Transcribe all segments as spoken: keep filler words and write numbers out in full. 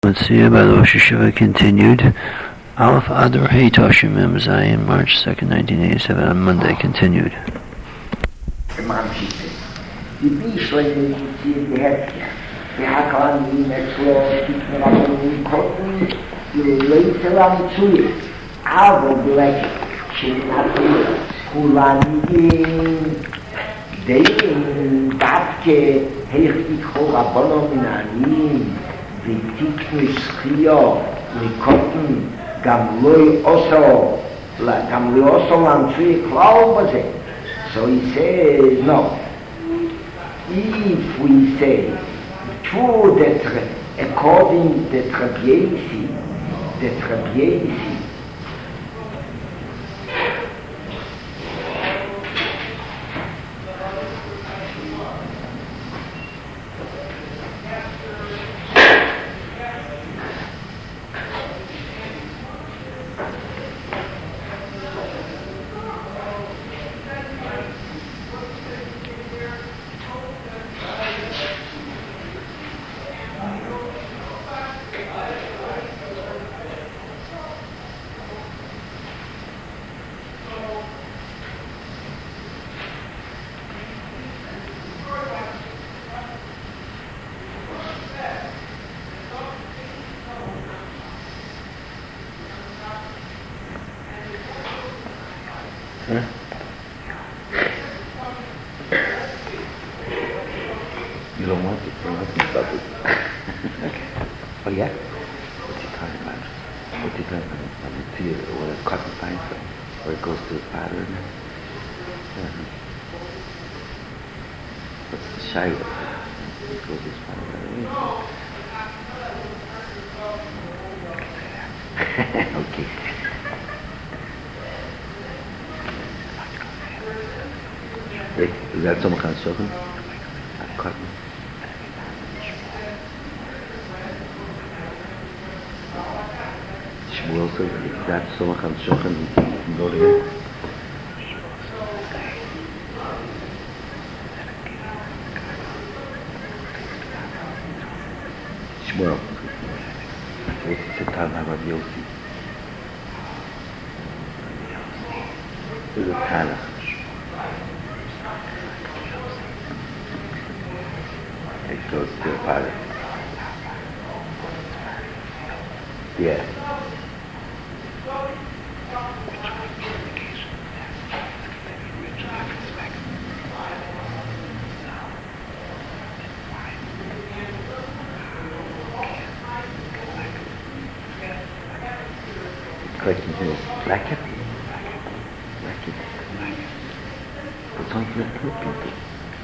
Matsiya by the Rosh Hashiva continued. Aleph Adar Hey Toshim Mem Zayin, March second, nineteen eighty-seven, on Monday, continued. ותיקנו שחיו לקוטן גם לא יעשו גם לא יעשו להמציא כלל בזה. So he says, no. If we say true that according to the Trabiesi, the Trabiesi Huh? You don't want it, you want to stop it. Okay. Oh yeah? What's he talking about? What's he talking about? Let me see it, or a cotton pine from, where it goes to the pattern. Yeah. What's the shayla? It goes to his pattern. Okay. Is that some kind of shocking? Cotton. Shmuel says, if that's some kind of shocking, you can go there. Shmuel. What's the time about Yossi? This is Tanakh. It goes to a pilot. Yeah. Question is, black it? Black it. But don't let people.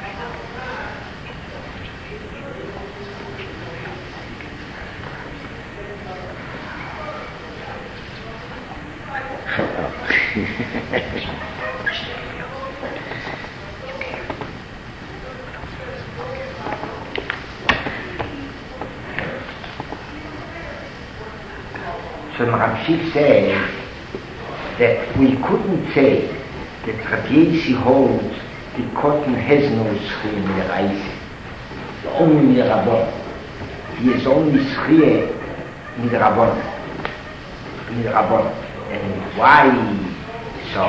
So Ramshik says that we couldn't say that Trabiesi holds the cotton has no schie in the Reise, only in the Rabbon. He is only schie in the Rabbon. In the Rabbon. And why so?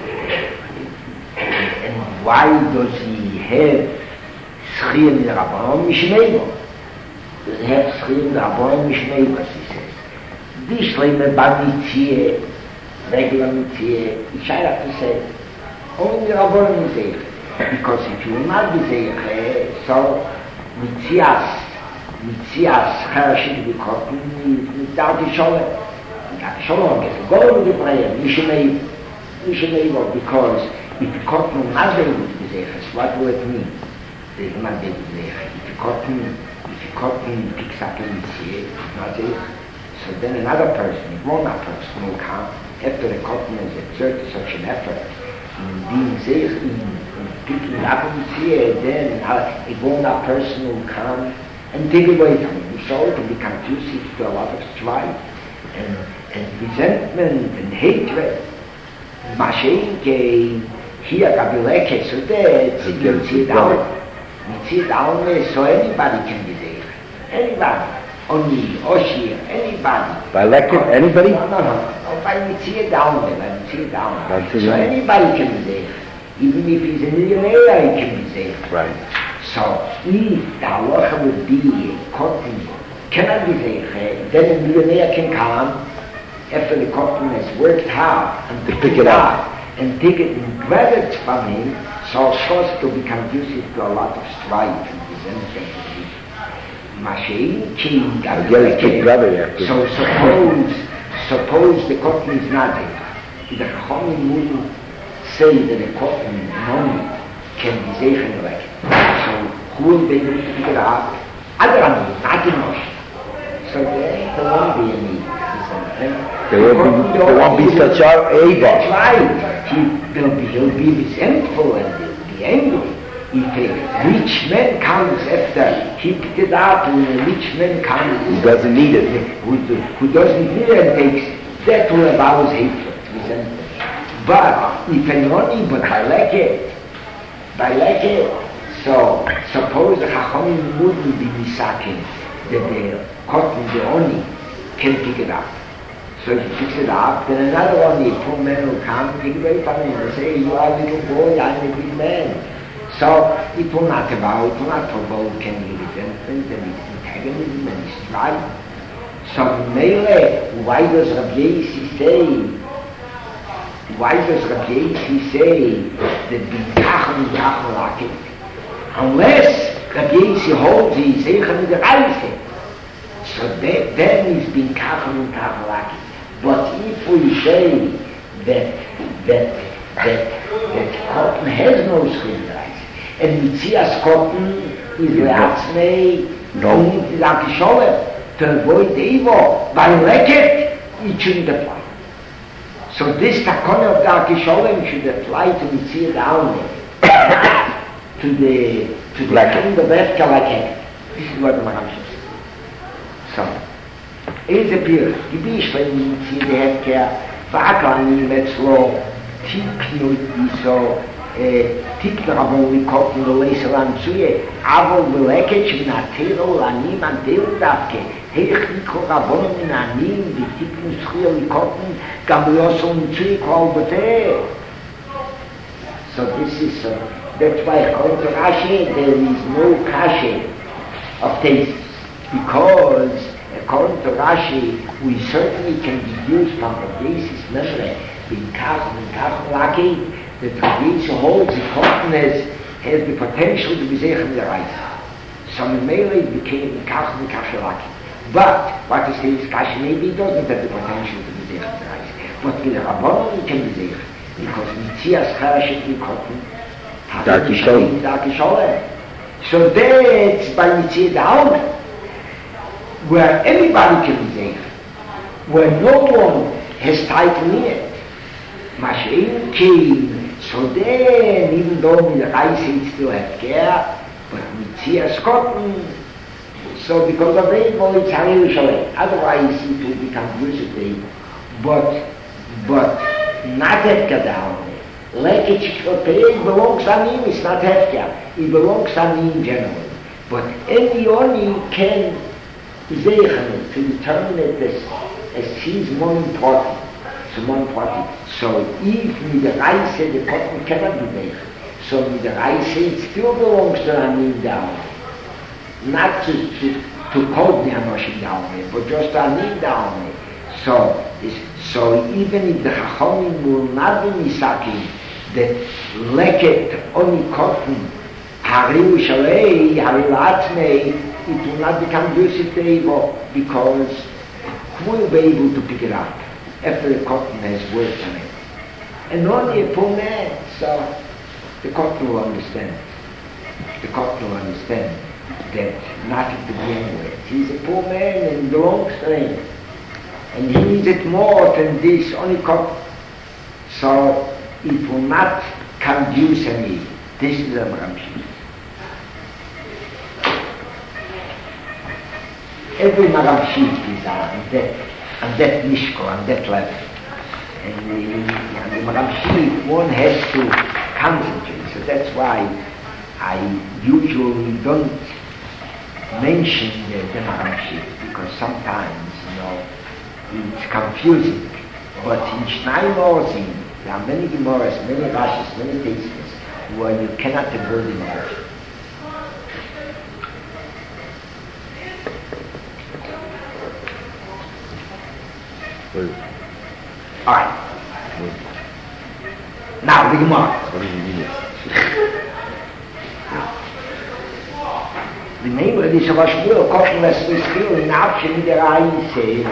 And why does he have schie in the Rabbon Mishneva? Does he have schie in the Rabbon Mishneva? He says. This lame bad mitzvah, regular mitzvah, which I have to say, only the Rabbanon is there. Because if you will not be there, so mitzvahs, mitzvahs, cherashit v'kotin, without the sholem, without the sholem, it's go with the prayer, mishnei, mishnei, because if the kotin will not be able to be there, what will it mean? They will not be able to be there. If the kotin, if the kotin picks up a mitzvah, it's not there. So then another person, a grown-up person, will come after the cotton has exerted such an effort in being safe, in, in picking up and see it, then a grown-up person will come and take away from him. So it can become too sick to a lot of strife and, and resentment and hatred. Mashenke, here Gabileke, so that you see it out. You see it out, so anybody can be there. Anybody. Oni, Oshir, anybody. By elected, anybody? No, no, no. no by Mitzvah down there, by Mitzvah down there. So right. Anybody can be there. Even if he's a millionaire, he can be there. Right. So, if the halacha would be cotton, cannot be there, then a millionaire can come after the cotton has worked hard and to pick it up and take it and grab it from him, so of course it will become conducive to a lot of strife and resentment. Mashiach came, so suppose, suppose the cotton is not there. The Chachamim wouldn't say that the cotton money can be zeichen like it. So who will be able to pick it up? Other than not enough. So there, there won't be any. There won't be, there won't be such a eva. That's right. He, will be, he'll be resentful and he'll be angry. If a rich man comes after he picked it up and a rich man comes who doesn't need it, who, who doesn't need it and takes, that will arouse hatred, resentment. But if anyone, but I like it, I like it. So suppose the Chachamim wouldn't be misakin that the cotton, the oni, can pick it up. So if he picks it up, then another one, the poor man will come and take it away from him and say, you are a little boy, I'm a big man. So it will not about, it will not provoke any resentment and antagonism and strife. So Mele, why does Rabbi Yossi say, why does Rabbi Yossi say that B'kachem B'kachem Lakit? Unless Rabbi Yossi holds he Zeichen the Reise, so that, then he's B'kachem B'kachem Lakit. But if we say that that that that cotton has no Zeichen the Reise, and Mitzias cotton is Leatzmei, no, is Akisholem, to avoid the evil, by Leket, it shouldn't apply. So this takon of the Akisholem should apply to Mitzvah down to the to the kind of Efka like it. This is what the Maram says. So, it appears, Gebishlein Mitzvah the Hefka, V'akani Metzlo, Tiknu Iso, Tiknu Avon Likotnu Leisalam Tzuye, Avon Beleket Shnatero Lanim Anteu Davke, Heichiko Rabon in Anim, the Tiknu Schio Likotnu, Gabriosum Tzuye Kol Bate. So this is so. That's why according to Rashi, there is no kashe of taste. Because according to Rashi, we certainly can deduce from the basis memory, B'kach, B'kach Laki, that the Yisrael holds the cotton has, has the potential to be Zeichen the Reise. So in Mele it became B'kach, B'kach Laki. But what is this kashe? Maybe it doesn't have the potential to be Zeichen the Reise. But with the Rabbanon it can be Zeichen. Because Mitzias Charashet the cotton, Darki Sholem. Darki Sholem. So that's by Mitzvah down, where everybody can be there, where no one has title in it. Mashiach came, so then, even though with the Reise still have care, but Mitzias cotton, so because of it, well, it's Harei Sholem. Otherwise, it will become usable. But, but, not Hefka down. Like it belongs on him, it's not Hefka. It belongs on him generally. But any oni can zeichen to determine it as, as he's more important. So more important. So if with the Reise, the cotton cannot be zeichen. So with the Reise, it still belongs to Anim down. Not to, to, to code the Anoshim down, but just to Anim down. So, so even if the Chachamim will not be misaking that leket oni cotton, Harei Shalei, Harei Latzmei, it will not become Yosef Teivo because who will be able to pick it up after the cotton has worked on it? And only a poor man, so the cotton will understand. The cotton will understand that nothing to begin with. He's a poor man and belongs to him. And he needs it more than this only cotton. So it will not conduce any. This is a Maramshi. Every Maramshi is on that, on that Mishko, on that level. And the, and the Maramshi, one has to concentrate. So that's why I usually don't mention the, the Maramshi, because because sometimes, you know, it's confusing. But in Shnai Morzim, there are many Gemaras, many Rashis, many Teismes, where you cannot avoid the emotion. Alright. Now, the Gemara. What do you mean? The name of this was Shmuel, Koshel Esrischil, in Abshem der Reise.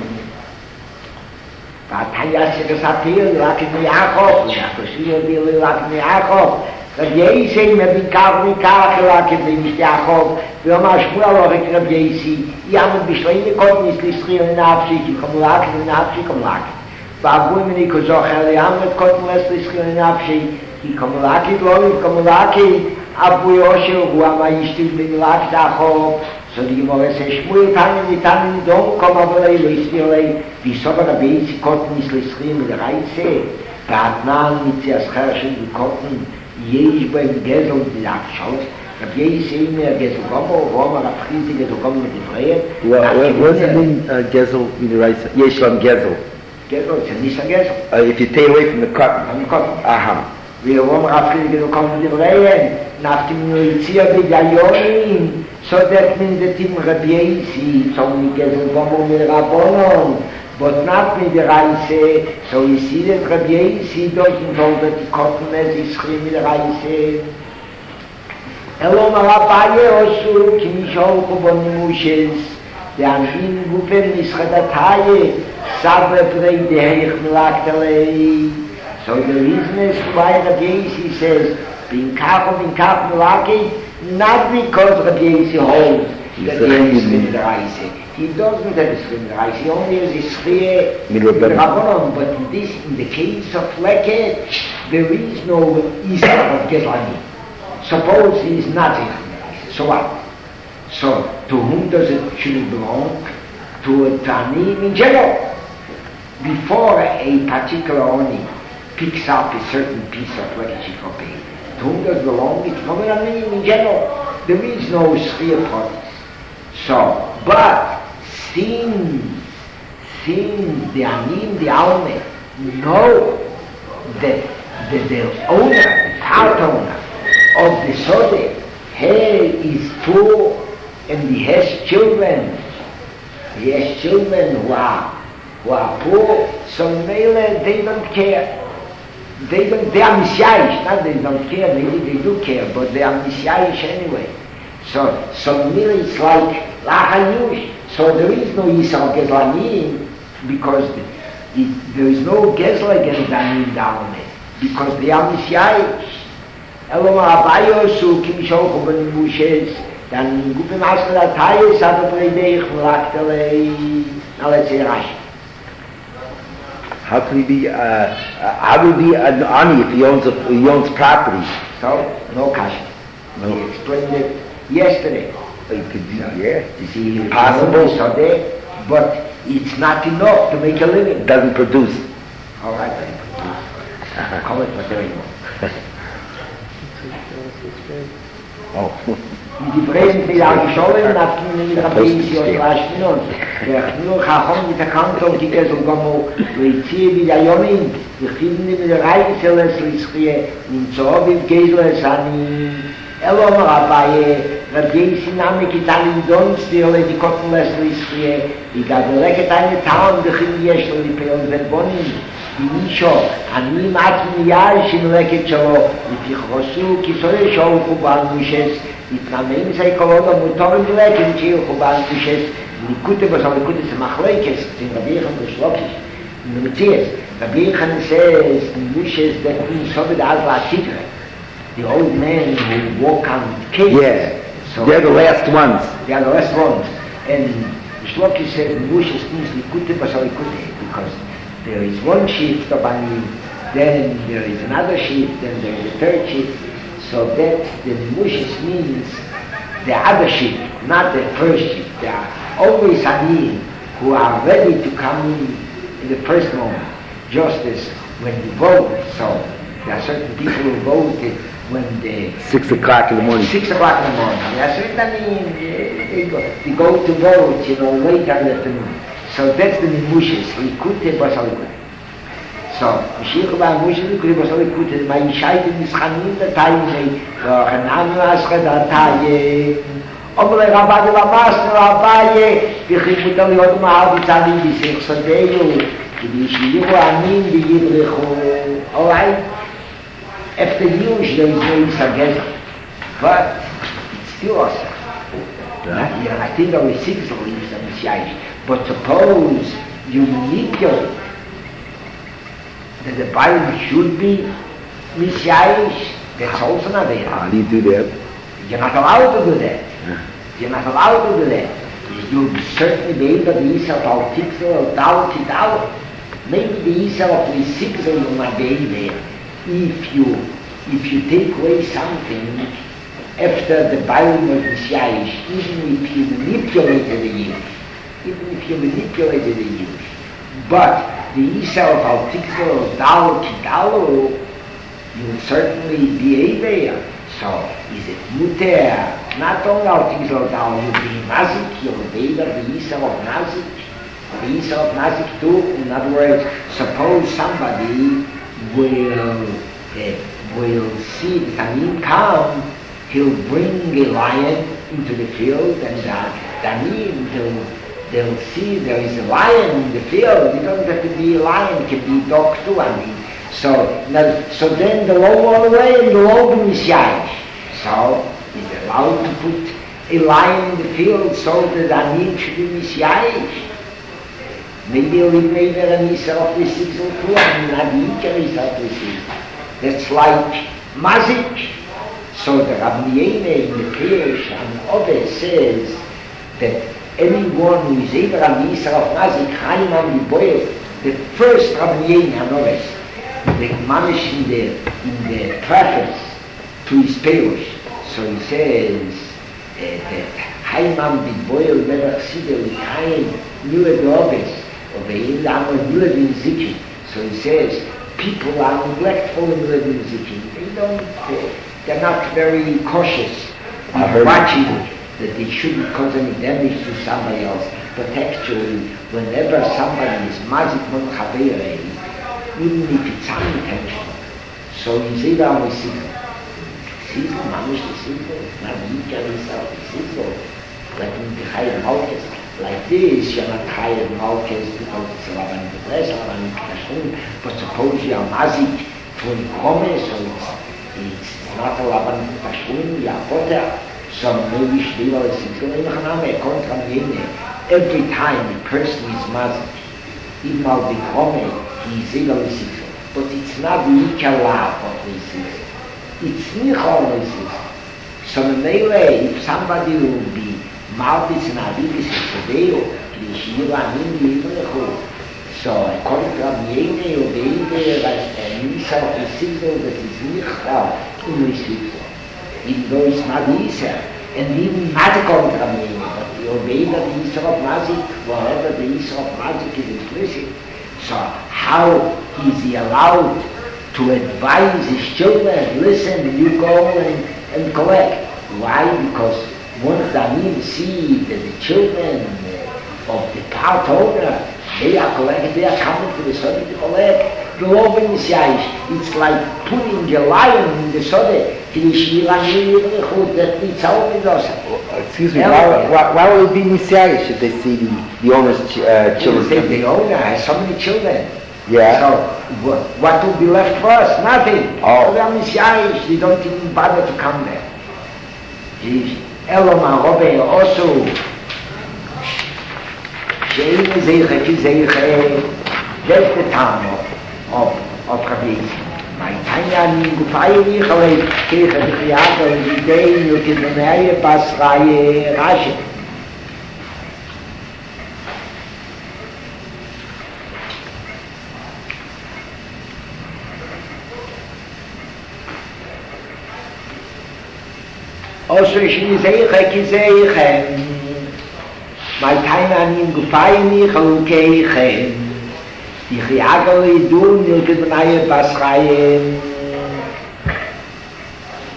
Vatanya Segasatil, Lakin Yaakov, Yakoshil, Lakin Yaakov. Rabbi Yisi, Mebikav, Mikach, Lakin Yaakov. ואומר שמואל הולך רבי יסי, יעמד בשלעים לקודם יסליסחיר לנפשי, כי כמולק לנפשי כמולק. ואבוי מני כזוכר, יעמד קודם לסליסחיר לנפשי, כי כמולק לא כמולק, אבוי אושר הוא המאישתיל במילק דחוב. So die Gemara says, Shmuel tannen die tannen don't come over lei, leis mir lei, wie so bei Rabbi Yisi konnten יסליסחיר mit der Reize, והתנן מציאס חרשים וקוטן, יש בהם גזל בלחשוס, Rabbi Yisi mir Gezel Gomo, warum er abschließlich Gezel Gomo mit dem Freien? What does it mean, uh, Gezel, in the right side? Yeshlam Gezel. Gezel, it's a Nissan Gezel. Uh, if you take away from the cotton. From the cotton. Aha. Wir warum er abschließlich Gezel Gomo mit dem Freien? Nach dem Nuizia Bidayonim, so that means that in Rabbi Yisi, so mit Gezel Gomo mit Rabbonon, but not with the Reise, so we see that Rabbi Yisi doesn't hold that the cotton is screaming with the Reise. אלום הרבייה עשו כמישהו כבונימושס ואנשים גופן משחדתיה סבא פרי דהיך מלאקת עלי. So the reason is why Rabbi Yisi says being kach and being kach melaki, not because Rabbi Yisi holds that there is in the Reise. He doesn't have a swim in the Reise, he only has a sphere in the Rabbanon. But in this, in the case of Leket, there is no Isra of Gezlani. Suppose he is not in the so what? So, to whom does it should belong? To a Tanim in general. Before a particular Oni picks up a certain piece of Lekachik or pay, to whom does it belong? It's from a Tanim in general. There is no sphere products. So, but since, since the Anim, the Alme, know that the, the owner, the part owner, of the Sode, he is poor and he has children. He has children who are, who are poor, so Mele, they don't care. They don't, they are Messiahish, not they don't care, maybe they do care, but they are Messiahish anyway. So, so Mele is like Lachayush. So there is no Yisrael Gezlanim because the, it, there is no Gezla against Danim Dalme because they are Messiahish. אלום הרבייה עשו כמישהו כבונימושס dann gut im Ausland der Teil ist aber bei der ich mlakt alei now let's say Rashi. How can he be, uh, uh, how will he be an ani if he owns, a, he owns property? So, no cash. No. He explained it yesterday. So you could do, yeah. You see, Possible. So there, but it's not enough to make a living. It doesn't produce. All right, then. Uh-huh. Call it whatever you want. Oh. mit die Präsen für die Scholen, nach denen mit Rabbi Yisi und Rashminon. Der nur Chachon mit der Kanton, die Gesel Gomo, Leizie wie der Yomin, die Chiden mit der Reise, les Lischie, in Zob im Gesel, Sani, Elom Rabbi, Rabbi Yisi Name, Kitali Dons, die Ole, die Kotten, les Lischie, die Gadeleket eine Taun, die Chim Yesh, die Peon Verbonin, die Nisho, אני מעצמי יאי שמלקת שלו, לפי חוסו, כי סורי שואו חובן מושס, התנאמים זה קולות המותורים מלקת שיהיו חובן מושס, ליקוטה בסו, ליקוטה זה מחלקס, זה רבי יחן בשלוקיש, נמציאס, רבי יחן says, מושס דקון סובד אז לעתיקרה, the old men who walk on cases. Yeah, so they're the last ones. They are the last ones. And Shloki says, mושס means likutte בסו likutte, because there is one shift of Ani, then there is another shift, then there is a third shift. So that the Mushis means the other shift, not the first shift. There are always Ani who are ready to come in in the first moment, just as when you vote. So there are certain people who voted when the Six o'clock in the morning. six o'clock in the morning. Yeah, so I mean, they go, they go to vote, you know, late in the afternoon. So that's the Mushes. Likute Basal Likute. So, Mashiach ba Mushes Likute Basal Likute. My Yishayt is Chanin the time they Hanan Aschad Ataye. Omle Rabbi Lamas Rabbi. The Chimutal Yod Mahal Tzadi Bisech Sadeyu. The Yishiyu Amin the Yibrechu. All right. After years there is no Isagez. But it's still awesome. Yeah. Yeah, I think there were six leaves on the Messiah. But suppose you manipulate that the Bible should be Messiah, that's also not there. How do you do that? You're not allowed to do that. Yeah. You're not allowed to do that. You'll certainly be able to Yisrael al Tixel, al Tal, maybe the Yisrael of the Sixel will not be there. If you, if you take away something after the Bible was Messiah, even if you manipulated the Yiddish, even if you manipulated the Yiddish, but the Yisrael of Al Tixel, Dal, Kidalo, you will certainly be there. So, is it Muter? Not only Al Tixel, Dal, you'll be Nazik, you'll be the Yisrael of Nazik, the Yisrael of Nazik too. In other words, suppose somebody will, uh, will see the Tanim come, he'll bring a lion into the field, and uh, Tanim, they'll, they'll see there is a lion in the field. It doesn't have to be a lion, it can be a dog too, I mean. So, now, so then they'll all run away and they'll all be Messiah. So, is it allowed to put a lion in the field so that Tanim should be Messiah? Maybe he'll even make an Yisrael of the Sixel too, I mean, not the Yisrael of the Sixel. That's like Mazik. So the Rabbi Yehuda in the Pirish and Ove says that anyone who is able on the Yisrael of Mazik, Chaim on the Boyer, the first Rabbi Yehuda and Ove, the Mamish in the, in the preface to his Pirish, so he says uh, that Chaim on the Boyer never see the Chaim knew the Oves, or the Yehuda knew the Zikin. So he says, people are neglectful in the Zikin. They don't, uh, they're not very cautious of watching that they shouldn't cause any damage to somebody else. But actually, whenever somebody is mazik mon chabeirei, even if it's unintentional, so he's either on the sizzle. Sizzle, mamish the sizzle, not yika himself, the sizzle. Like in the Chayim Malkes, like this, you're not Chayim Malkes because it's a Rabban B'Bles, a Rabban B'Kashun, but suppose you're mazik to an Kome, so it's it's not a Laban Tashun, ya Potter, so maybe Shdiva is Sizzle, contra Mene. Every time a person is mazik, even al B'Kome, he is able to Sizzle. But it's not the Ikala of the Sizzle. It's Nichol the Sizzle. So Mele, if somebody will be Malbis and Avidis and Tadeo, the Shiva and Indi, so according to Rabbi Yehuda, or the Yehuda, like a Nisa of the Sizzle that is Nichal in the Sizzle, even though it's not Isa, and even not according to Rabbi Yehuda, but the Obeida, the Isa of Mazik, wherever the Isa of Mazik is explicit. So how is he allowed to advise his children, listen, you go and, and collect? Why? Because once Danim see that the children of the part owner, they are collecting, they are coming to the Sode to collect. The law of it's like putting a lion in the Sode. That it's all with us. Excuse me, why, why, why will it be Messiah should they see the, the owner's uh, children? They say the owner has so many children. Yeah. So what, what will be left for us? Nothing. Oh. They are Messiah, they don't even bother to come there. Eloma Robbe also Shein Zeiche ki Zeiche, that's the time of, of, of Rabbi Yitzchak. My Tanya ni Gufayi Nichalei, Kecha Dichiyata, Yidei, Yukidenaya, Basraye, Rashi. Also Shein Zeiche ki Zeiche, my time in Gufaini Chalukeichen, the Chiago Idun, Yilkidnaya Basrayim.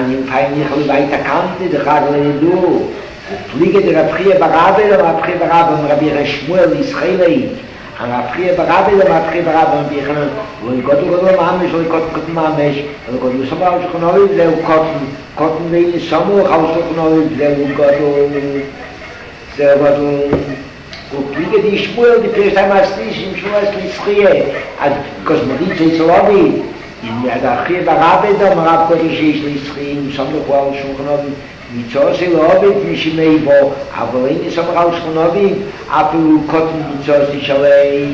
an ihm fein ich will weiter kannte, der Chagle du. Fliege der Rabchia Barabe, der Rabchia Barabe, und Rabbi Reshmuel Israeli. An Rabchia Barabe, der Rabchia Barabe, und ich und Gott und Gott Mamesh, und Gott Gott Mamesh, und Gott und Sabah, und Gott und Gott Cotton, Cotton in Samu, Haus und Gott und Gott und sehr Gott und Fliege die Schmuel, die Pirsch einmal Stisch, im Schmuel Israeli, als Kosmoditze Israeli, in der Rabchia Barabe, der Rabchia Gott und Israeli, im Samu, Haus und Gott מצוא של עובד משמי בו, אבל אין סמר על שכונובים, אפילו קוטן מצוא ששלי.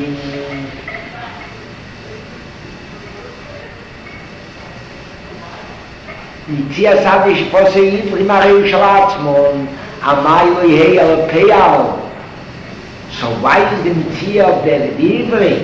ניצי הסעדי שפוסה עברי מראו של עצמון, אמי לא יהיה על הפייל. So why is the mitzvah of the עברי?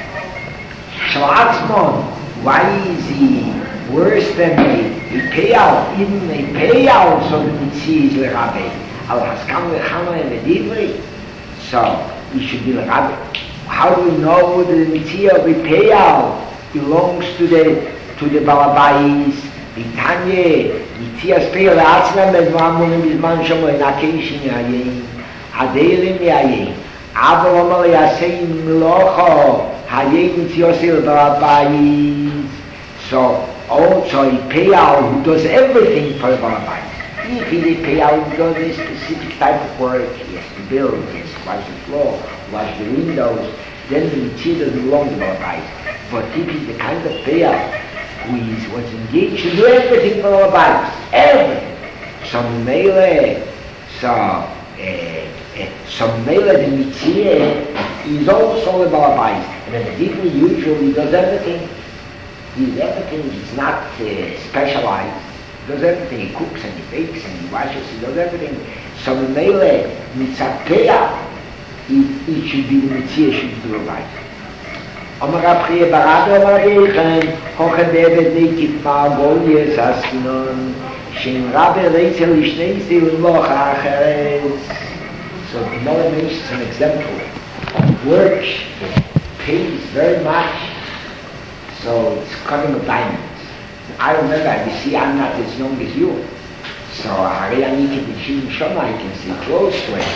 של עצמון, why is he worse than a, a payout, even a payout, so the mitzvah is l'rabbi. Al haskam l'chama and l'divri. So, it should be l'rabbi. How do we know that the mitzvah of a payout belongs to the to the balabais? Vitanye, mitzvah spei l'atznam edvamunim bizman shamo enakeish yayin, adeilim yayin, aval omal yasein milocho, hayin mitzvah sil balabais. So, also a payout who does everything for the Balabai. If he's a payout who does a specific type of work, he has to build, he has to wash the floor, wash the windows, then the mitzvah doesn't belong to the Balabai. But if he's the kind of payout who is, was engaged to do everything for the Balabai, everything. Some mele, so, uh, uh, some mele, the mitzvah is also the Balabai. And then the people usually does everything. He's everything, he's not uh, specialized. He does everything, he cooks and he bakes and he washes, he does everything. So the mele, mitzapeya, it should be the mitzvah, should do it right. Omar Rabchia Barabe, Omar Rabbeichem, Hoche David Nekit Ma'agol Yesaskinon, Shem Rabbe Reitzel Ishnei Zil Loch Acheres. So the Gemara makes an example of work that pays very much. So it's cutting of diamonds. I remember, you see, I'm not as young as you. So I can see close to it.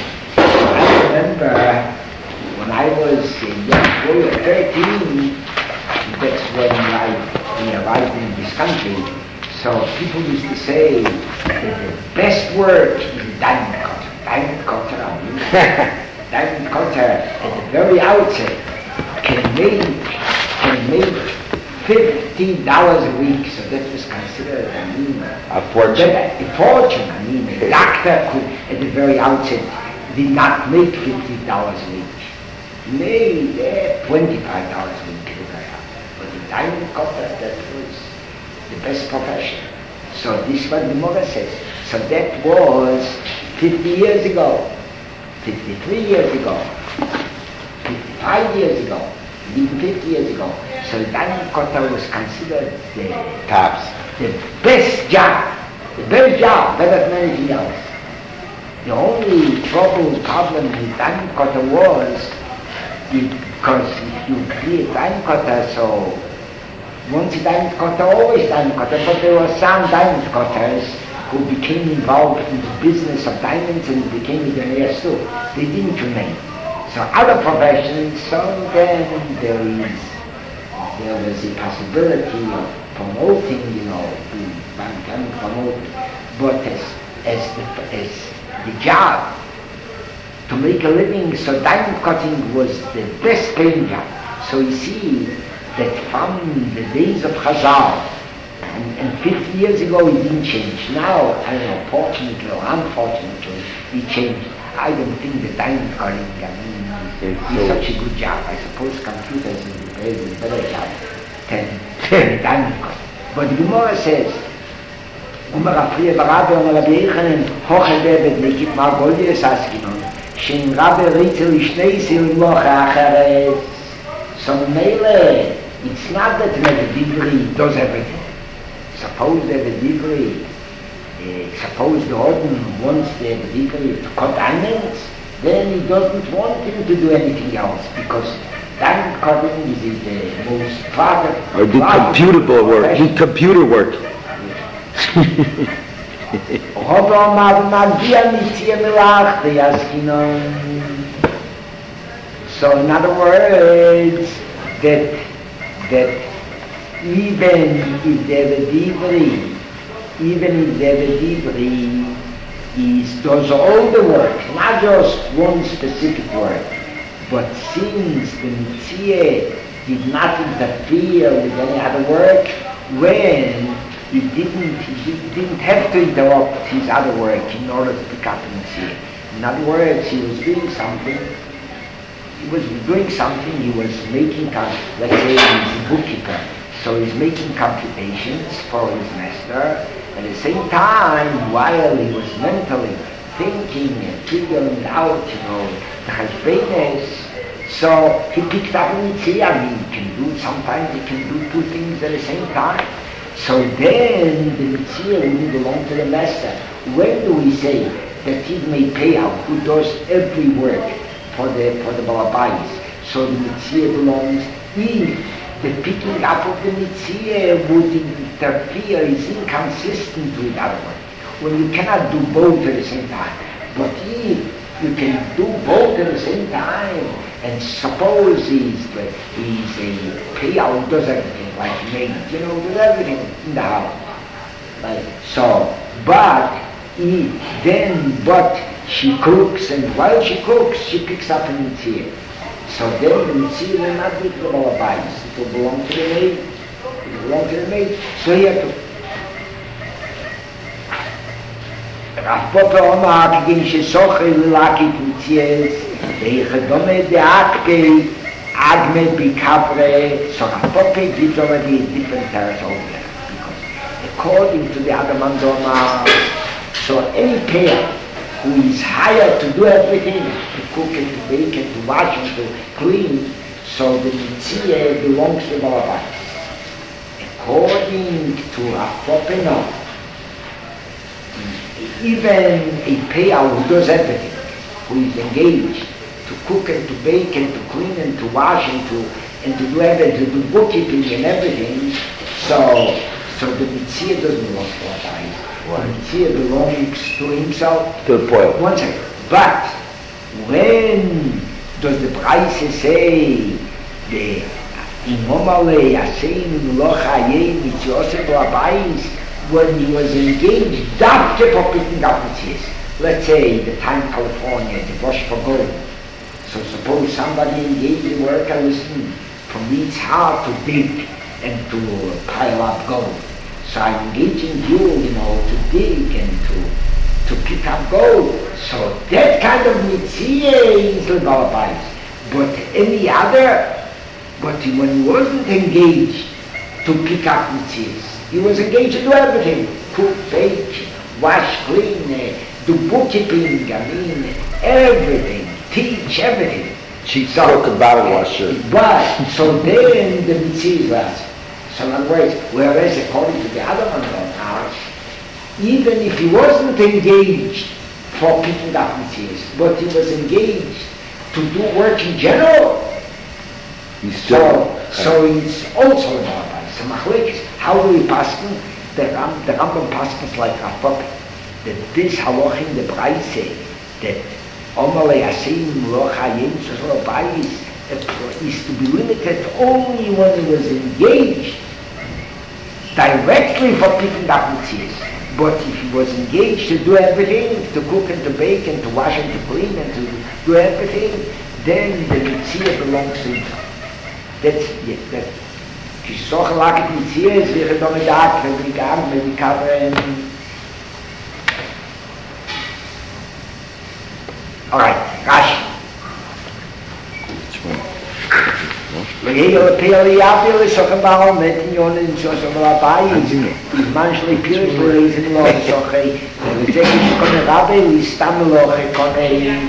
I remember when I was a young boy at thirteen, that's when I we arrived in this country. So people used to say that the best work is diamond cutter. Diamond cutter, I mean. Diamond cutter at the very outset can make, can make fifty dollars a week, so that was considered, I mean, a fortune. A fortune, I mean, a doctor could, at the very outset, did not make fifty dollars a week. He made uh, twenty-five dollars a week, but the diamond cutter, that was the best profession. So this is what the mother says. So that was fifty years ago, fifty-three years ago, fifty-five years ago, even fifty years ago. So the diamond cutter was considered the tops, the best job, the best job, better than anything else. The only trouble, problem with diamond cutter was because if you create diamond cutter, so once a diamond cutter, always diamond cutter, but there were some diamond cutters who became involved in the business of diamonds and became millionaires too. They didn't remain. So other professions, so then there is there was a possibility of promoting, you know, to promote, but as as the, as the job to make a living, so diamond cutting was the best paying job. So you see that from the days of Chazal, and, and fifty years ago it didn't change. Now, I don't know, fortunately or unfortunately, it changed. I don't think the diamond cutting, I mean, is such a good job. I suppose computers is a better job than the diamond cutting. But the Gemara says, Umar Afriya Barabe, Umar Rabbeichem, Hoche David Nekit Ma'agol Yesaskinon, Shem Rabbe Reitzel Ishnei Zil Loch Acheres. So Mele, it's not that the Divri does everything. Suppose that the Divri, uh, suppose the Odin wants the Divri to cut diamonds, then he doesn't want him to do anything else, because diamond cutting is the most product. Or do computable work, do computer work. Hobo magia mitzia melach the yaskinon. So in other words, that that even if they were deeply, even if they were deeply, is does all the work, not just one specific work, but since the mitzia did not interfere with any other work, when he didn't, he didn't have to interrupt his other work in order to pick up the mitzvah. In other words, he was doing something, he was doing something, he was making, let's say he's a bookkeeper, so he's making computations for his master. At the same time, while he was mentally thinking and figuring out, you know, the hashbenes, so he picked up a mitzvah. I mean, he can do, sometimes he can do two things at the same time. So then the mitzvah will belong to the master. When do we say that he may pay out who does every work for the for the balabais? So the mitzvah belongs. If the picking up of the mitzvah would interfere, is inconsistent with other work. When you cannot do both at the same time. But if you can do both at the same time, and suppose he's, he's a payout, does everything, like maid, you know, does everything in the house. Like, so, but he, then, but she cooks, and while she cooks, she picks up a mitzvah. So then the mitzvah will not be to the balabais, it will belong to the maid, it will belong to the maid. So he had to. Rav Papa Omar, again, she saw her lucky mitzvahs, they gedome de akpe, agme bikavre, so Rav Papa gives already a different territory over there. Because according to the other man's Omar, so any pair who is hired to do everything, to cook and to bake and to wash and to clean, so the mitzvah belongs to the balabais. According to Rav Papa, no. Even a payer who does everything, who is engaged to cook and to bake and to clean and to wash and to and to do everything, to do bookkeeping and everything, so so the mitzvah doesn't belong to our bodies. The mitzvah belongs to himself. To the point. One second. But when does the Braise say the imomale asein locha yei mitzvah to our bodies? When he was engaged, dafke for picking up mitzvahs. Let's say the time California, the wash for gold. So suppose somebody engaged in work and listen, from each heart to dig and to pile up gold. So I'm engaging you, you know, to dig and to to pick up gold. So that kind of mitzvah is the balabais. But any other, but when he wasn't engaged to pick up mitzvahs, he was engaged to do everything. Cook, bake, wash, clean, uh, do bookkeeping, I mean, everything. Teach, everything. She spoke about it, washer. But, so then the mitzvah. So in other words, whereas according to the other one, even if he wasn't engaged for picking up mitzvahs, but he was engaged to do work in general, he's still, so, so it's also about so machlekes. How do we pass them? The Ram, the Rambam passes like Rav Papa, that this halach in the Braise, that Omale Aseim Lo Chayim Tzor Bayis is to be limited only when he was engaged directly for picking up mitzvahs. But if he was engaged to do everything, to cook and to bake and to wash and to clean and to do everything, then the mitzvah belongs to himself. That's yeah, that. Kishoch lakit mitzvahs, wir gedome dak, wir gaben, wir covering. All right, Rashi. Legeyo peli apel shochen baal met yon in shochen labai. Manchmal pili lesen lo shoche. Wir sagen schon Rabbe, wir stammen lo konei.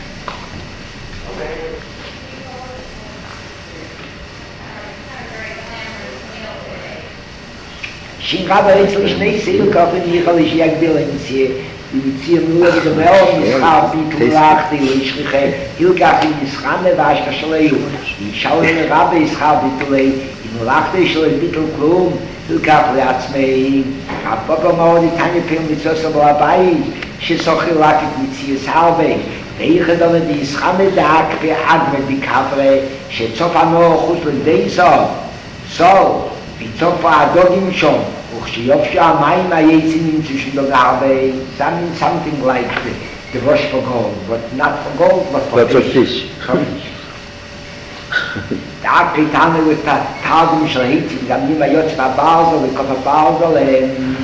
Shin Rabbe ist nicht nicht sehr kaufen, ich habe ich ja gebildet sie. Die ziehen nur die Melden, die Schaben, die Kulach, die Lischliche, Hilgach in die Schande, was das Schleio. Die schauen in Rabbe ist Schaben, die Tulei, in Lachte ist ein bisschen Klum, לקח לעצמי, הבבא מאוד איתני פיל מצווה סבו הבית, שסוכי לקט מציאס הרבה, ואיכד על ידיסך מדק ואגמד בקברה, שצוף הנור חוץ לידי סוף, סוף, וצוף הדוגים שום, וכשיופשו המים היצים נמצאו שלו הרבה, something like the, the rush for gold, but not for gold, but for But for fish. fish. Da Pitane with the Tagum shall hit him, the Nima Yotzma Basel, the Kofa Basel, and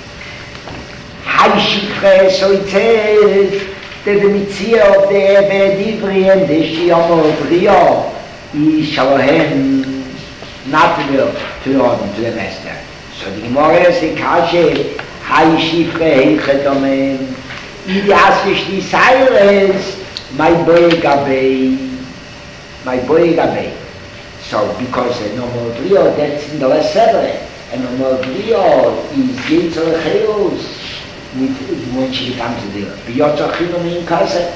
Hai Shikre, so it says that the Mitzia of the Ebed Ivri and the Shiom of Rio is Shalohen not to the, to the order, to the master. So the Gemara says, Kashe, Hai Shikre, Heichetomen, Idi Asvish di Cyrus, my boy Gabei, my boy Gabei. So, because a normal Brio, that's in the last seven, a normal Brio is Yetzer Chayos, when she becomes a dealer. B'yotzer Chinom in Kasa.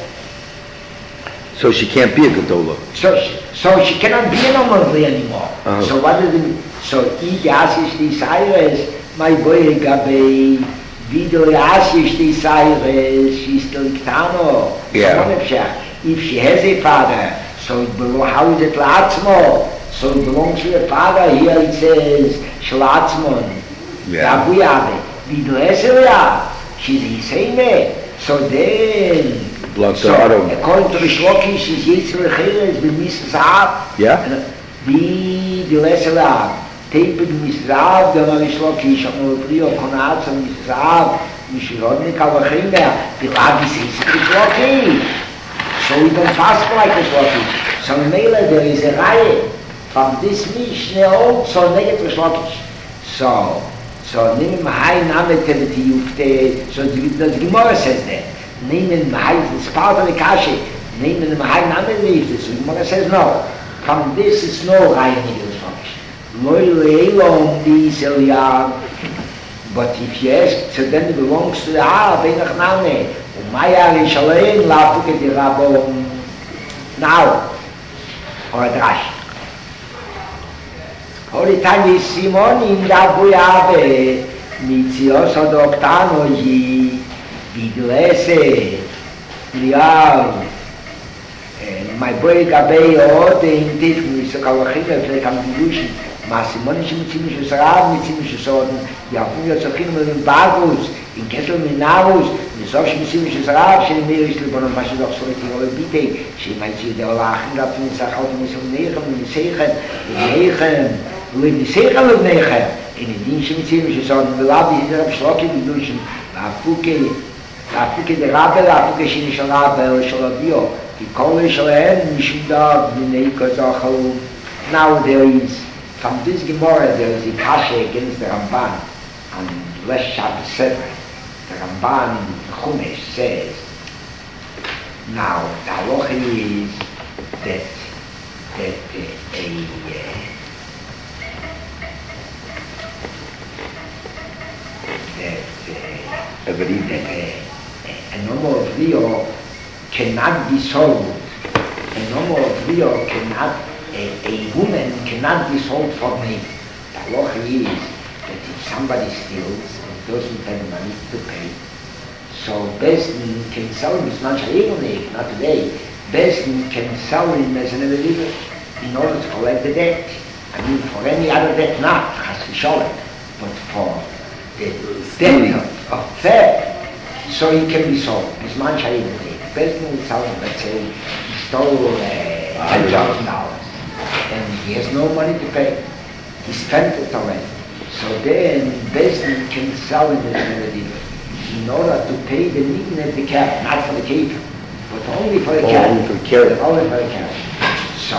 So she can't be a Gedola. So, she, so she cannot be a normal Brio anymore. Uh-huh. So what does it mean? So, I Yasish di Cyrus, my boy Gabei, Vido Yasish di Cyrus, she's still Ktano. Yeah. If she has a father, so it belongs, how is it La'atzmo? So it belongs to the father. Here it says Shlatzmon. Yeah. Yabuyabe. Vidleselia. She's Hiseme. So then, Belongs so to Adam. according to the Shloki, she's Yitzhak Cheres, B'Misrav. Yeah? Vidleselia. Tape B'Misrav, the Mari Shloki, Shamol Brio, Konatz, Misrav, Mishirodnik, Avachimber. The Rabbi says the Shloki. So we don't fast like the Shloki. So Mela, there is a Raya. From this Mishnah also negative Shlokish. So, so Nimim Hai Nametev Yufte, so the Gemara says that. Nimim Hai, it's part of the Kashi. Nimim Hai Nametev Yufte, so the Gemara says no. From this it's no Raya negative Shlokish. Loi Leilom Di Seliyah. But if you ask, so then it belongs to the Arab, Einach Name. Umaya Rishalein Lafuke Di Rabom. Now, or a Drash. Holy Tanya Simon in Dabuyabe, Mitzios Adoptano Yi, Vidlese, Liav, my boy Gabei, or the indeed, Mister Kalachina, like contribution, Massimonish Mitzimish Sarab, Mitzimish Soden, Yafuya Sakin in Bagus, in Kessel Minavus, the Sosh Mitzimish Sarab, she made a little bit of Mashidok Soliti or Bite, she might see the Lachin up in Sahot Missim Nechem, in Sechem, in Nechem. With the Seichel of Necher, in the Dinshim Mitzim, she saw the Labi, the Rab Shloki, the Dushim, Lafuke, Lafuke the Rabbe, Lafuke Shinish Rabbe, Shalabio, the Kolish Len, Mishinda, Mineika Zachal. Now there is, from this Gemara, there is a Kasha against the Ramban, and less Shabbos seven. The Ramban in Chumash says, now the halacha is that, that uh, a, uh, that, uh, that uh, a normal Rio cannot be sold. A normal Rio cannot, a, a woman cannot be sold for me. The halacha is that if somebody steals and doesn't have money to pay, so Besdin can sell him as much as not today. Besdin can sell him as an believer in order to collect the debt. I mean, for any other debt, not has v'sholem, but for the debt of theft, so he can be sold. As much as Besdin will sell him, let's say, he stole uh, ten thousand dollars, and he has no money to pay. He spent it already. So then Besdin can sell him as an believer in order to pay the need at the cap, not for the keeper, but only for the cap. Only for the carrot. Only for the cap. So,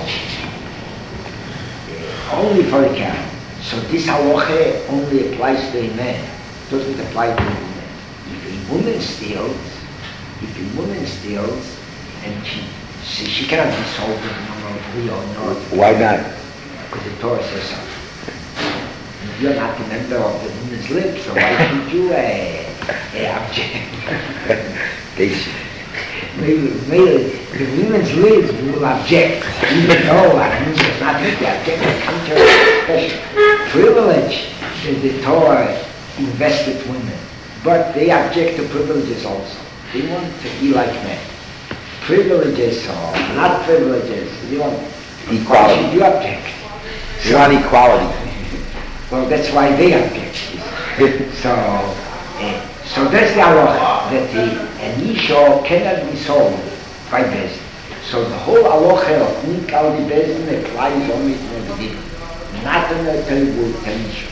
uh, only for the cap. So this halacha only applies to a man. Doesn't apply to a woman. If a woman steals, if a woman steals, and she she, she cannot be sold in the or not. Why not? Because the Torah says so. You're not a member of the woman's lips, so why should you uh, uh, object? They should. Maybe, maybe the women's lips will object, even though a woman does not make the object, come to a special privilege that the Torah invested women, but they object to privileges also. They want to be like men. Privileges or not privileges, they want equality. Why should you object? You want equality. Well, that's why they object. so, uh, so that's the halacha that the an isha cannot be sold by Bezdin. So the whole halacha of Nikal the Bezdin applies only to the Bezdin, not on the terrible Tanisha.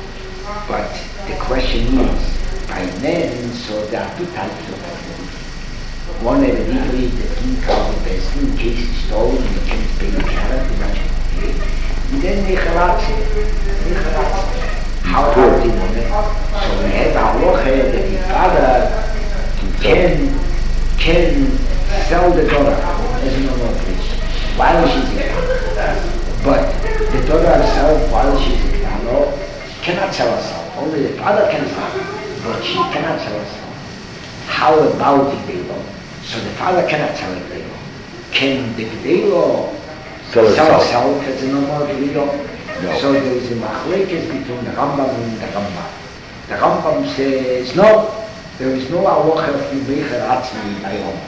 But the question is, by men, so there are two types of men. One evidently that Nikal the Bezdin, in case it's stolen, you can't pay the carrot, you can't pay. And then Nechalatze, Nechalatze. How do you know that? So we have a halacha that the father can, can sell the daughter as a normal place while she's a kid. But the daughter herself, while she's a kid, cannot sell herself. Only the father can sell, but she cannot sell herself. How about the Gdelo? So the father cannot sell the Gdelo. Can the Gdelo sell, sell herself as a normal Gdelo? No. So there is a machlekes between the Rambam and the Rambam. The Rambam says, no, there is no halacha of Yimecher Atzmi by Rambam.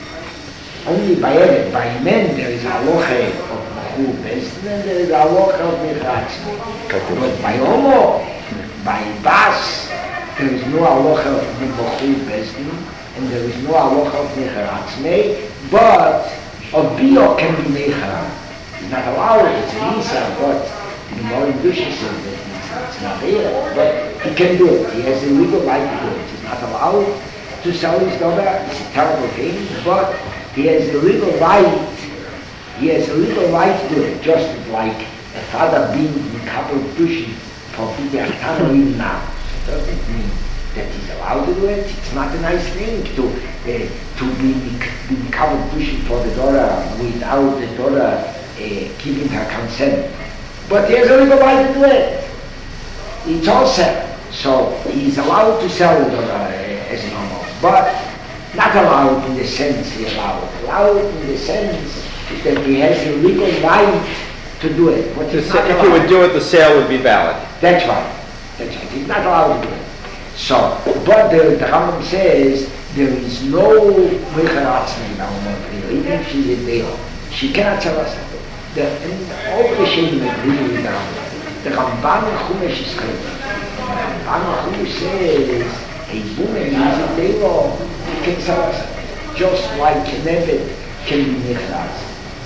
Only by Ered, by men, there is a halacha of Mechur Bezdin, and there is a halacha of Yimecher Atzmi. But by Homo, by Bas, there is no halacha of Mechur Bezdin, and there is no halacha of Yimecher Atzmi, but a Bio can be Mecher. It's not allowed, it's an Isa, but the more Dusha says that it's not there, but he can do it. He has a legal right to do it. He's not allowed to sell his daughter. It's a terrible thing, but he has a legal right. He has a legal right to do it, just like a father being in couple Dusha for Peter Atano even now. It doesn't mean that he's allowed to do it. It's not a nice thing to uh, to be in couple Dusha for the daughter without the daughter uh, giving her consent. But he has a legal right to do it. It's all set. So he's allowed to sell the daughter uh, as normal, but not allowed in the sense he allowed. Allowed in the sense that he has a legal right to do it. But if he would do it, the sale would be valid. That's right. That's right. He's not allowed to do it. So, but the, the Rambam says there is no Mecher Atzmi in our even if she's a deal. She cannot sell herself. The, and all the Shem agree with the Rambam. The Ramban Chumash is clear. The Ramban Chumash says a woman is a deal, can sell herself. Just like a Nevet can be Nechraz.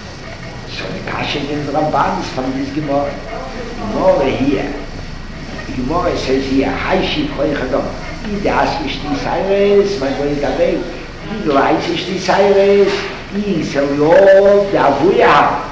So the Kasha in the Ramban is from this Gemara. Gemara here. The Gemara says here, Hai Shib Choy Chadam. I das ist die Cyrus, mein Gott dabei. I weiß ist die Cyrus. I soll ja der Avuja haben.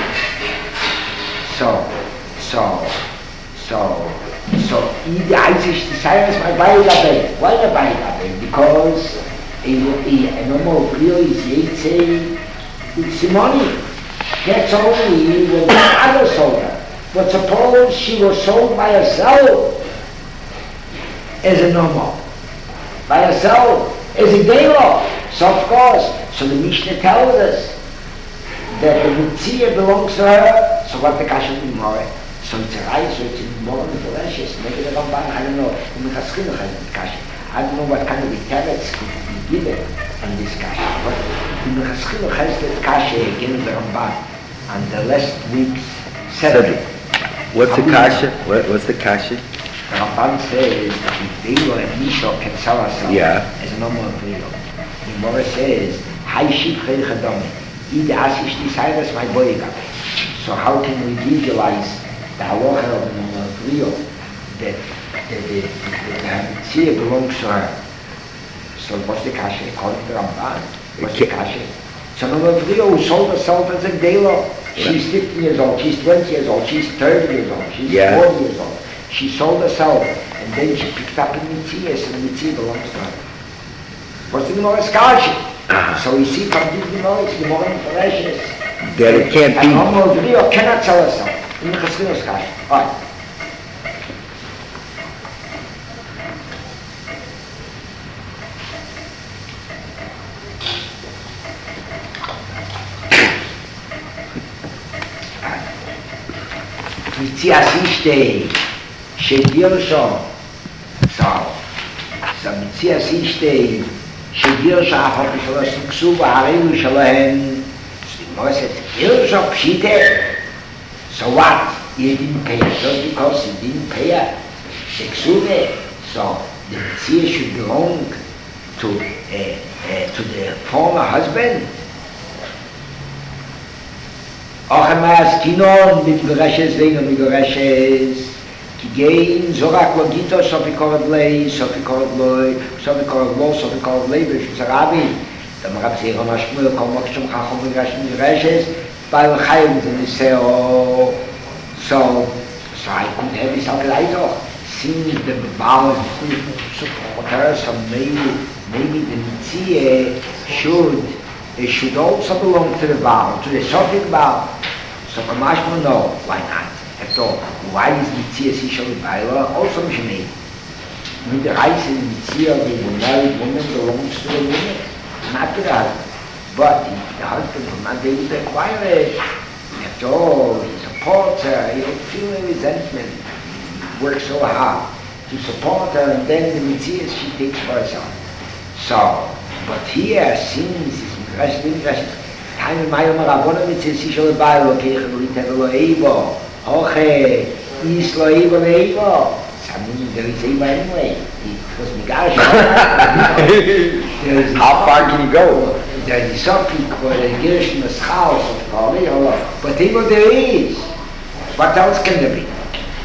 So, so, so, so, I weiß ist die Cyrus, mein Gott dabei. Why dabei dabei? Because a normal Brio is Yetze, it's the money. That's only when the other sold her. But suppose she was sold by herself as a normal, by herself as a dealer. So of course, so the Mishnah tells us that the Mitzvah belongs to her. So what the Kasha in Gemara? So it's a right, so it's in more than the Rashes. Maybe the Ramban, I don't know. In the Chaschino has the Kasha. I don't know what kind of teretz could be given on this Kasha. But in the Chaschino has the Kasha against the Ramban on the last week's Saturday. What's the kasha? What, what's the kasha? The Ramban says that if Deilo and Misha can sell herself yeah. as a normal Deilo. The Gemara says, Hai Shib Choy Chadam. I das ist die Cyrus, my boy. So how can we legalize the halacha of the normal Deilo that the Mitzvah belongs to her? So what's the kasha? According to the Ramban, what's the kasha? So normal Deilo who sold herself as a Deilo. She's fifteen years old, she's twenty years old, she's thirty years old, she's yeah. forty years old. She sold herself, and then she picked up a Mitzvah, so the Mitzvah belongs to her. What's the Gemara's Kasha? Uh-huh. So we see from this Gemara, it's Gemara in Parashas. That it can't be. And Homo Brio cannot sell herself. In the Chaschino's Kasha. All right. Mitzias Ishtei, שגירשו, so, so מציע סישתי, שגירשו אף על פי שלא סוכסו והרינו שלהם, מוסת גירשו פשיטה, so what? You didn't pay it, just because you didn't pay it, sexuve, so the Metzia should belong to, uh, uh, to the former husband. auch einmal Kinon mit Gereshes wegen mit Gereshes gehen so רק לגיטו סופי קורד לי סופי קורד לוי סופי קורד לו סופי קורד לי בשביל הרבי da mag ich sagen was mir kommen noch zum Kachum mit Gereshes bei Heim den so so so I could have this all right doch seen the balance so for some maybe maybe the Metzia should it should also belong to the Baal, to the Sophic Baal. So Kamashma, no, why not? After all, why is Metzia Sisha Baal also Mishneh? When the rights in Metzia of the married woman belongs to the woman, not to the husband. But the, the husband will not be able to acquire it. After all, he supports her, he don't feel any resentment. He works so hard to support her, and then the Metzia she takes for herself. So, but here, since Rashi didn't Rashi. Time in my Omer Rabbonim it says Sisha Lebai Lo Keicha Lo Yiteva Lo Eivo Hoche Is Lo Eivo Lo Eivo. So I mean there is Eivo anyway. It was Migash. How far can you go? There is something for the Gershon Meschal of Kali but Eivo there is. What else can there be?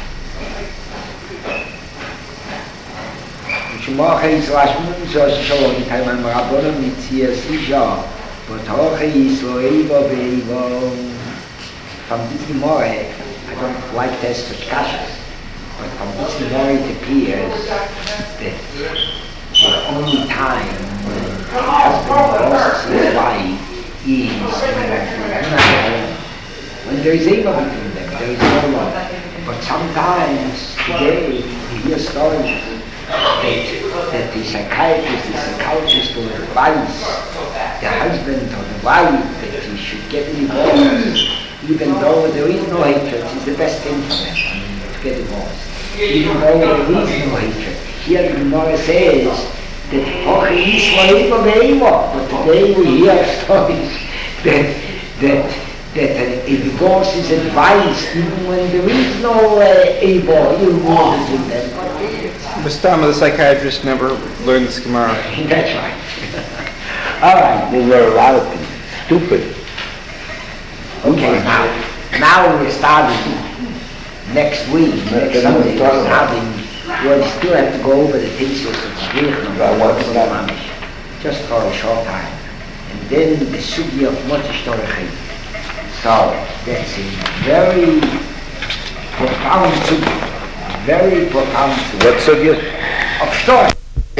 Shumacha is Rashmun so Sisha Lo Yiteva Lo Rabbonim Metzia Sisha but Hoche is Lo Eivo Veivo. From this Gemara, I don't like this to Kashas, but from this Gemara it appears that the only time when the husband lost his wife is when there is Eivo between them, there is no love. But sometimes today we hear stories that, that the psychiatrist, the psychologist will advise the husband or the wife that he should get divorced, even though there is no hatred. It's the best thing for them, I mean, to get divorced. Even though there is no hatred. Here the Gemara says that Hoche is Lo Eivo Veivo. But today we hear stories that that that a divorce is advised even when there is no uh, Eivo, ill will between them. Mustama, the psychiatrist, never learned this Gemara. That's right. All right. They learn a lot of things. Stupid. Okay, now, now we're starting next week, next Sunday, we're starting, we still have to go over the things of Zvichna, just for a short time. And then the Sugi of Motzishtorachim. So, that's a very profound Sugi, very profound Sugi. What Sugi? Of Storach.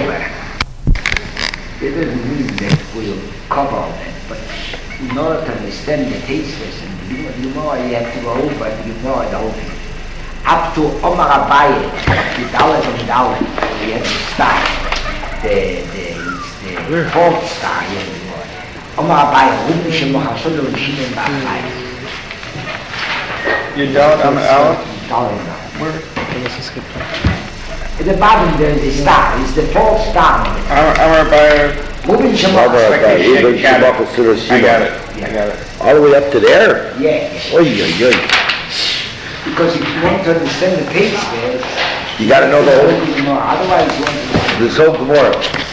It doesn't mean that we'll cover all that, but in order to understand the tasteless and the Gemara, you have to go over the Gemara, the whole thing. Up to Omar Abaye, the Dalet of Dalet, we have to start. The, the, the fourth star here in the Gemara. Omar Abaye, Rubi Shemochasol and Shimon Ba'abaye. You Dalet on the Aleph? Dalet on the Where? Okay, let's skip that. At the bottom there is the star, it's the fourth star. Amar Abaye. Rubi Shemochasol. I got it. I got it. I got it. All the way up to there? Yeah. Oy, oy, oy. Because if you want to understand the page there, You got to know the whole, otherwise you want to this whole Gemara.